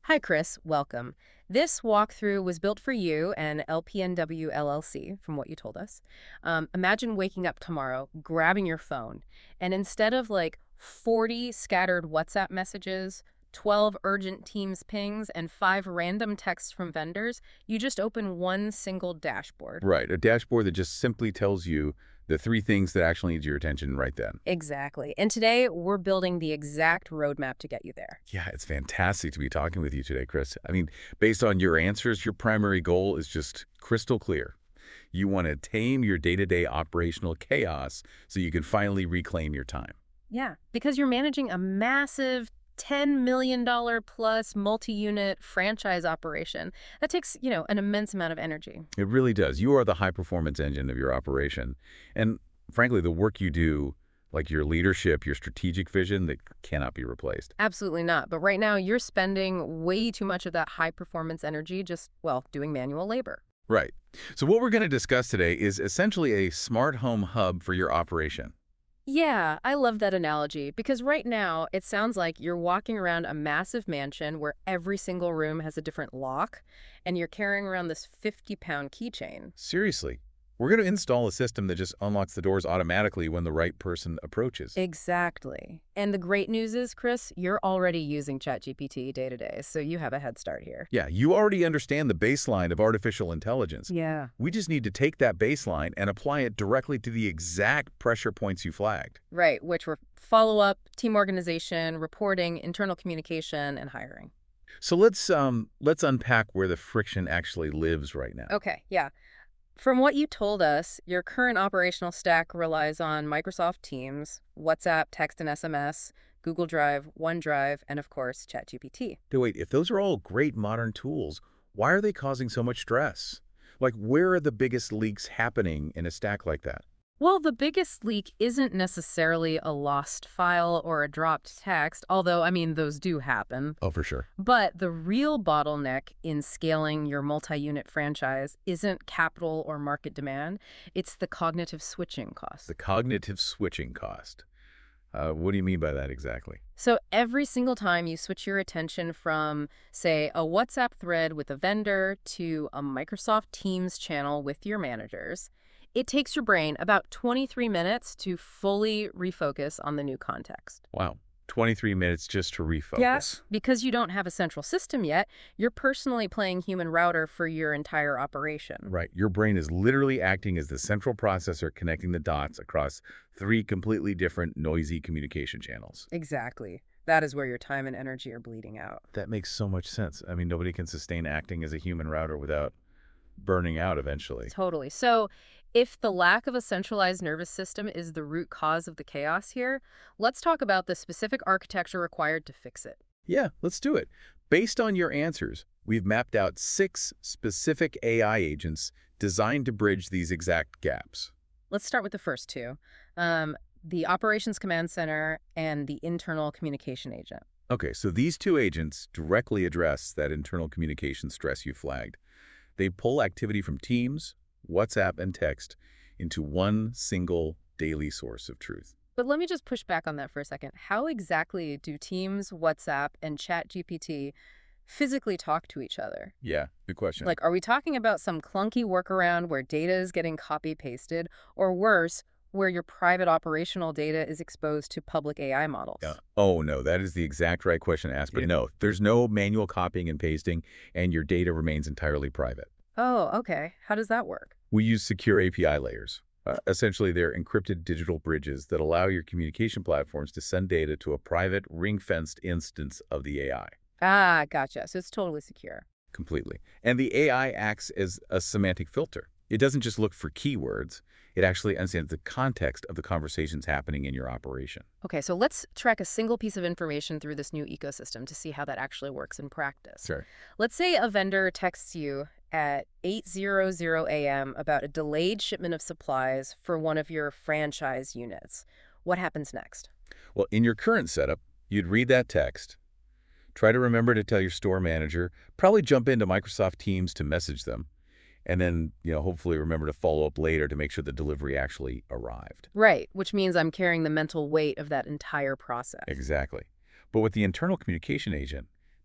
Hi, Chris. Welcome. This walkthrough was built for you and LPNW LLC, from what you told us. Imagine waking up tomorrow, grabbing your phone, and instead of like 40 scattered WhatsApp messages, 12 urgent Teams pings, and 5 random texts from vendors, you just open one single dashboard. Right, a dashboard that just simply tells you the three things that actually need your attention right then. Exactly. And today, we're building the exact roadmap to get you there. Yeah, it's fantastic to be talking with you today, Chris. I mean, based on your answers, your primary goal is just crystal clear. You want to tame your day-to-day operational chaos so you can finally reclaim your time. Yeah, because you're managing a massive $10 million plus multi-unit franchise operation. That takes, an immense amount of energy. It really does. You are the high-performance engine of your operation. And frankly, the work you do, like your leadership, your strategic vision, that cannot be replaced. Absolutely not. But right now, you're spending way too much of that high-performance energy just, well, doing manual labor. Right. So what we're going to discuss today is essentially a smart home hub for your operation. Yeah, I love that analogy because right now it sounds like you're walking around a massive mansion where every single room has a different lock and you're carrying around this 50-pound keychain. Seriously. We're going to install a system that just unlocks the doors automatically when the right person approaches. Exactly. And the great news is, Chris, you're already using ChatGPT day to day, so you have a head start here. Yeah, you already understand the baseline of artificial intelligence. Yeah. We just need to take that baseline and apply it directly to the exact pressure points you flagged. Right, which were follow-up, team organization, reporting, internal communication, and hiring. So let's unpack where the friction actually lives right now. Okay, yeah. From what you told us, your current operational stack relies on Microsoft Teams, WhatsApp, text and SMS, Google Drive, OneDrive, and of course, ChatGPT. So wait, if those are all great modern tools, why are they causing so much stress? Like, where are the biggest leaks happening in a stack like that? Well, the biggest leak isn't necessarily a lost file or a dropped text, although, those do happen. Oh, for sure. But the real bottleneck in scaling your multi-unit franchise isn't capital or market demand. It's the cognitive switching cost. The cognitive switching cost. What do you mean by that exactly? So every single time you switch your attention from, say, a WhatsApp thread with a vendor to a Microsoft Teams channel with your managers, it takes your brain about 23 minutes to fully refocus on the new context. Wow, 23 minutes just to refocus. Yes. Because you don't have a central system yet, you're personally playing human router for your entire operation. Right. Your brain is literally acting as the central processor connecting the dots across three completely different noisy communication channels. Exactly. That is where your time and energy are bleeding out. That makes so much sense. I mean, nobody can sustain acting as a human router without burning out eventually. Totally. So if the lack of a centralized nervous system is the root cause of the chaos here, let's talk about the specific architecture required to fix it. Yeah, let's do it. Based on your answers, we've mapped out 6 specific AI agents designed to bridge these exact gaps. Let's start with the first two, the Operations Command Center and the Internal Communication Agent. Okay, so these 2 agents directly address that internal communication stress you flagged. They pull activity from Teams, WhatsApp, and text into one single daily source of truth. But let me just push back on that for a second. How exactly do Teams, WhatsApp, and ChatGPT physically talk to each other? Yeah, good question. Like, are we talking about some clunky workaround where data is getting copy-pasted, or worse, where your private operational data is exposed to public AI models? Yeah. Oh, no, that is the exact right question to ask. But no, there's no manual copying and pasting, and your data remains entirely private. Oh, okay. How does that work? We use secure API layers. Essentially, they're encrypted digital bridges that allow your communication platforms to send data to a private, ring-fenced instance of the AI. Ah, gotcha. So it's totally secure. Completely. And the AI acts as a semantic filter. It doesn't just look for keywords. It actually understands the context of the conversations happening in your operation. Okay, so let's track a single piece of information through this new ecosystem to see how that actually works in practice. Sure. Let's say a vendor texts you at 8:00 a.m. about a delayed shipment of supplies for one of your franchise units. What happens next? Well, in your current setup, you'd read that text, try to remember to tell your store manager, probably jump into Microsoft Teams to message them, and then, hopefully remember to follow up later to make sure the delivery actually arrived. Right, which means I'm carrying the mental weight of that entire process. Exactly. But with the internal communication agent,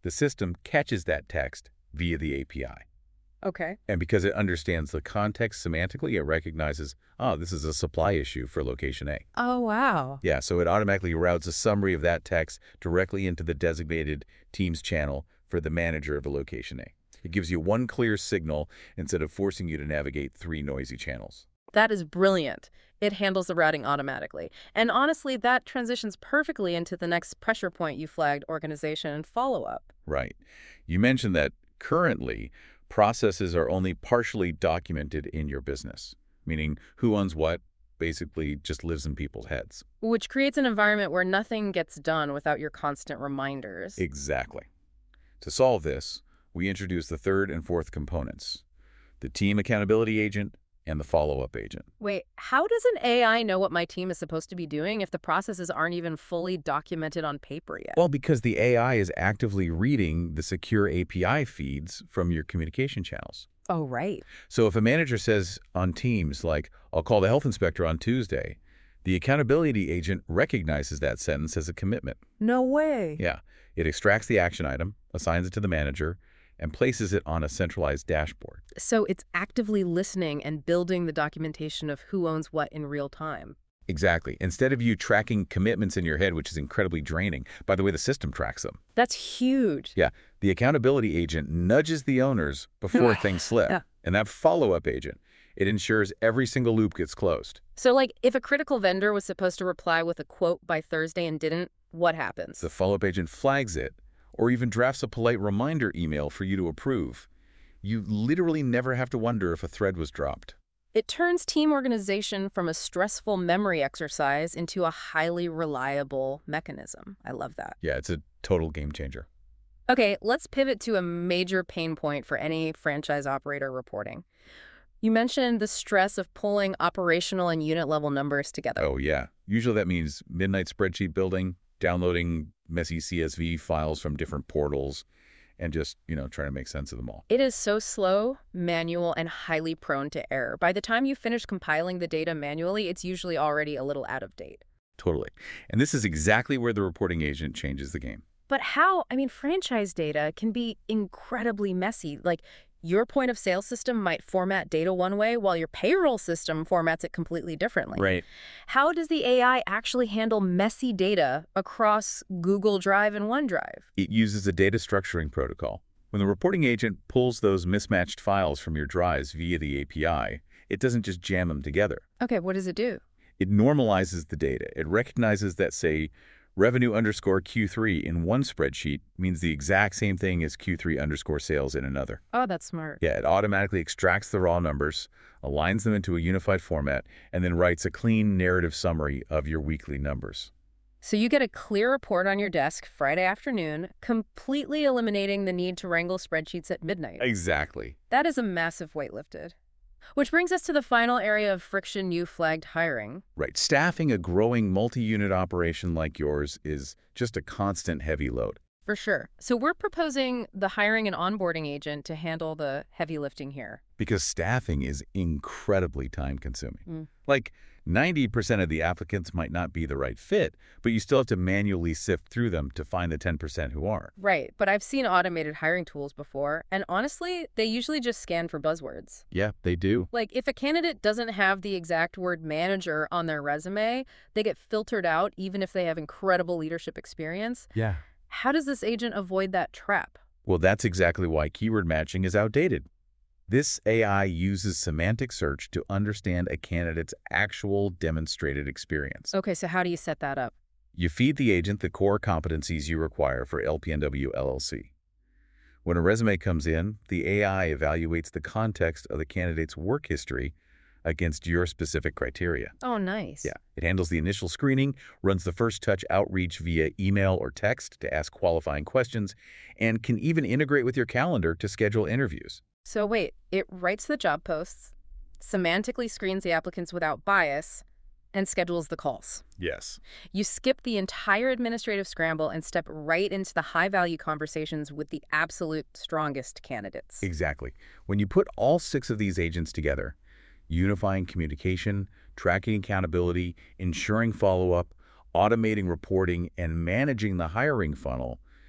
The system catches that text via the API. Okay. And because it understands the context semantically, it recognizes, oh, this is a supply issue for location A. Oh, wow. Yeah, so it automatically routes a summary of that text directly into the designated Teams channel for the manager of a location A. It gives you one clear signal instead of forcing you to navigate 3 noisy channels. That is brilliant. It handles the routing automatically. And honestly, that transitions perfectly into the next pressure point you flagged, organization and follow-up. Right. You mentioned that currently, processes are only partially documented in your business, meaning who owns what basically just lives in people's heads. Which creates an environment where nothing gets done without your constant reminders. Exactly. To solve this, we introduce the third and fourth components, the team accountability agent and the follow-up agent. Wait, how does an AI know what my team is supposed to be doing if the processes aren't even fully documented on paper yet? Well, because the AI is actively reading the secure API feeds from your communication channels. Oh, right. So if a manager says on Teams, like, I'll call the health inspector on Tuesday, the accountability agent recognizes that sentence as a commitment. No way. Yeah. It extracts the action item, assigns it to the manager, and places it on a centralized dashboard. So it's actively listening and building the documentation of who owns what in real time. Exactly. Instead of you tracking commitments in your head, which is incredibly draining. By the way, the system tracks them. That's huge. Yeah. The accountability agent nudges the owners before things slip. Yeah. And that follow-up agent, it ensures every single loop gets closed. So, like, if a critical vendor was supposed to reply with a quote by Thursday and didn't, what happens? The follow-up agent flags it, or even drafts a polite reminder email for you to approve. You literally never have to wonder if a thread was dropped. It turns team organization from a stressful memory exercise into a highly reliable mechanism. I love that. Yeah, it's a total game changer. Okay, let's pivot to a major pain point for any franchise operator reporting. You mentioned the stress of pulling operational and unit level numbers together. Oh, yeah. Usually that means midnight spreadsheet building, downloading messy CSV files from different portals, and just, trying to make sense of them all. It is so slow, manual, and highly prone to error. By the time you finish compiling the data manually, it's usually already a little out of date. Totally. And this is exactly where the reporting agent changes the game. But how? I mean, franchise data can be incredibly messy. Like, your point of sale system might format data one way while your payroll system formats it completely differently. Right. How does the AI actually handle messy data across Google Drive and OneDrive? It uses a data structuring protocol. When the reporting agent pulls those mismatched files from your drives via the API, it doesn't just jam them together. Okay, what does it do? It normalizes the data. It recognizes that, say, revenue underscore Q3 in one spreadsheet means the exact same thing as Q3 underscore sales in another. Oh, that's smart. Yeah, it automatically extracts the raw numbers, aligns them into a unified format, and then writes a clean narrative summary of your weekly numbers. So you get a clear report on your desk Friday afternoon, completely eliminating the need to wrangle spreadsheets at midnight. Exactly. That is a massive weight lifted. Which brings us to the final area of friction you flagged: hiring. Right. Staffing a growing multi-unit operation like yours is just a constant heavy load. For sure. So we're proposing the hiring and onboarding agent to handle the heavy lifting here. Because staffing is incredibly time-consuming. Mm. Like, 90% of the applicants might not be the right fit, but you still have to manually sift through them to find the 10% who are. Right, but I've seen automated hiring tools before, and honestly, they usually just scan for buzzwords. Yeah, they do. Like, if a candidate doesn't have the exact word manager on their resume, they get filtered out even if they have incredible leadership experience. Yeah. How does this agent avoid that trap? Well, that's exactly why keyword matching is outdated. This AI uses semantic search to understand a candidate's actual demonstrated experience. Okay, so how do you set that up? You feed the agent the core competencies you require for LPNW LLC. When a resume comes in, the AI evaluates the context of the candidate's work history against your specific criteria. Oh, nice. Yeah, it handles the initial screening, runs the first touch outreach via email or text to ask qualifying questions, and can even integrate with your calendar to schedule interviews. So wait, it writes the job posts, semantically screens the applicants without bias, and schedules the calls. Yes. You skip the entire administrative scramble and step right into the high-value conversations with the absolute strongest candidates. Exactly. When you put all 6 of these agents together, unifying communication, tracking accountability, ensuring follow-up, automating reporting, and managing the hiring funnel,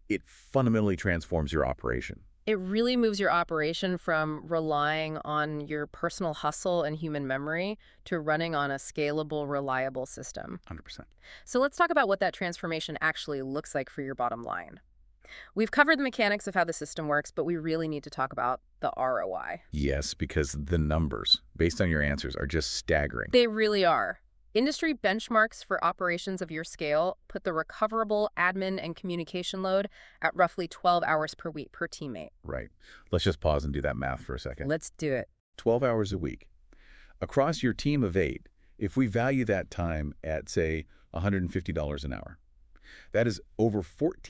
it fundamentally transforms your operation. It really moves your operation from relying on your personal hustle and human memory to running on a scalable, reliable system. 100%. So let's talk about what that transformation actually looks like for your bottom line. We've covered the mechanics of how the system works, but we really need to talk about the ROI. Yes, because the numbers, based on your answers, are just staggering. They really are. Industry benchmarks for operations of your scale put the recoverable admin and communication load at roughly 12 hours per week per teammate. Right. Let's just pause and do that math for a second. Let's do it. 12 hours a week. Across your team of 8, if we value that time at, say, $150 an hour, that is over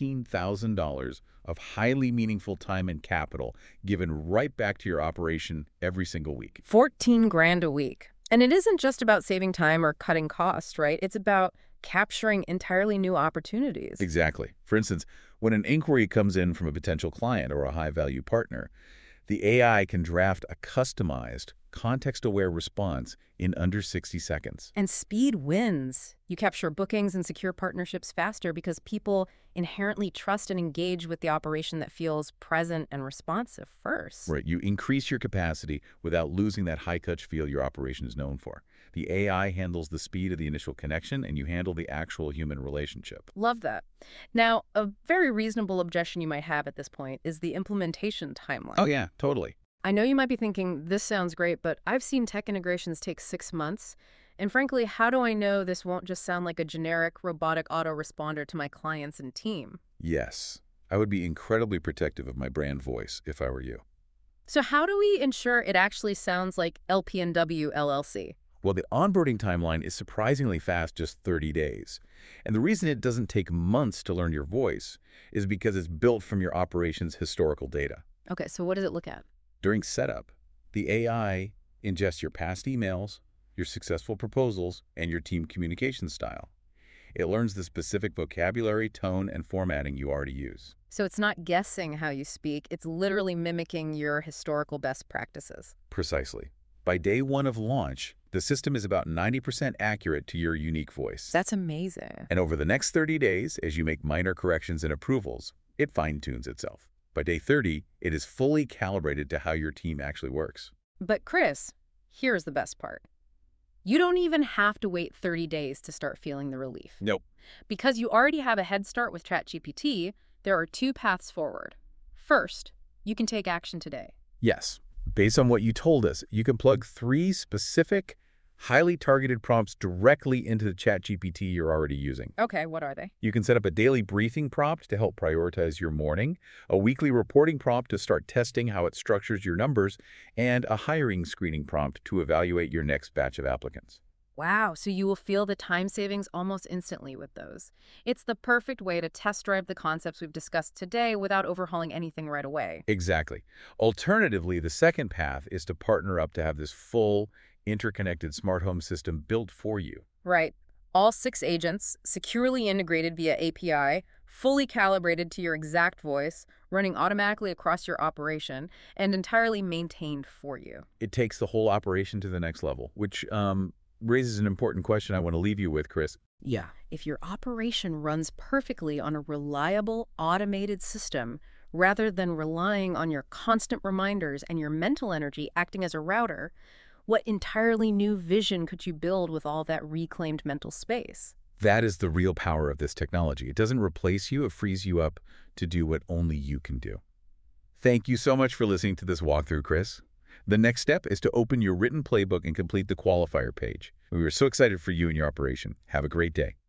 $14,000 of highly meaningful time and capital given right back to your operation every single week. 14 grand a week. And it isn't just about saving time or cutting costs, right? It's about capturing entirely new opportunities. Exactly. For instance, when an inquiry comes in from a potential client or a high-value partner, the AI can draft a customized, context-aware response in under 60 seconds. And speed wins. You capture bookings and secure partnerships faster because people inherently trust and engage with the operation that feels present and responsive first. Right. You increase your capacity without losing that high-touch feel your operation is known for. The AI handles the speed of the initial connection, and you handle the actual human relationship. Love that. Now, a very reasonable objection you might have at this point is the implementation timeline. Oh, yeah, totally. I know you might be thinking, this sounds great, but I've seen tech integrations take 6 months. And frankly, how do I know this won't just sound like a generic robotic autoresponder to my clients and team? Yes. I would be incredibly protective of my brand voice if I were you. So how do we ensure it actually sounds like LPNW LLC? Well, the onboarding timeline is surprisingly fast, just 30 days. And the reason it doesn't take months to learn your voice is because it's built from your operation's historical data. Okay, so what does it look at? During setup, the AI ingests your past emails, your successful proposals, and your team communication style. It learns the specific vocabulary, tone, and formatting you already use. So it's not guessing how you speak, it's literally mimicking your historical best practices. Precisely. By day 1 of launch, the system is about 90% accurate to your unique voice. That's amazing. And over the next 30 days, as you make minor corrections and approvals, it fine-tunes itself. By day 30, it is fully calibrated to how your team actually works. But Chris, here's the best part. You don't even have to wait 30 days to start feeling the relief. Nope. Because you already have a head start with ChatGPT, there are 2 paths forward. First, you can take action today. Yes. Based on what you told us, you can plug 3 specific, highly targeted prompts directly into the ChatGPT you're already using. Okay, what are they? You can set up a daily briefing prompt to help prioritize your morning, a weekly reporting prompt to start testing how it structures your numbers, and a hiring screening prompt to evaluate your next batch of applicants. Wow, so you will feel the time savings almost instantly with those. It's the perfect way to test drive the concepts we've discussed today without overhauling anything right away. Exactly. Alternatively, the second path is to partner up to have this full, interconnected smart home system built for you. Right. All 6 agents, securely integrated via API, fully calibrated to your exact voice, running automatically across your operation, and entirely maintained for you. It takes the whole operation to the next level, which raises an important question I want to leave you with, Chris. Yeah. If your operation runs perfectly on a reliable, automated system, rather than relying on your constant reminders and your mental energy acting as a router, what entirely new vision could you build with all that reclaimed mental space? That is the real power of this technology. It doesn't replace you, it frees you up to do what only you can do. Thank you so much for listening to this walkthrough, Chris. The next step is to open your written playbook and complete the qualifier page. We are so excited for you and your operation. Have a great day.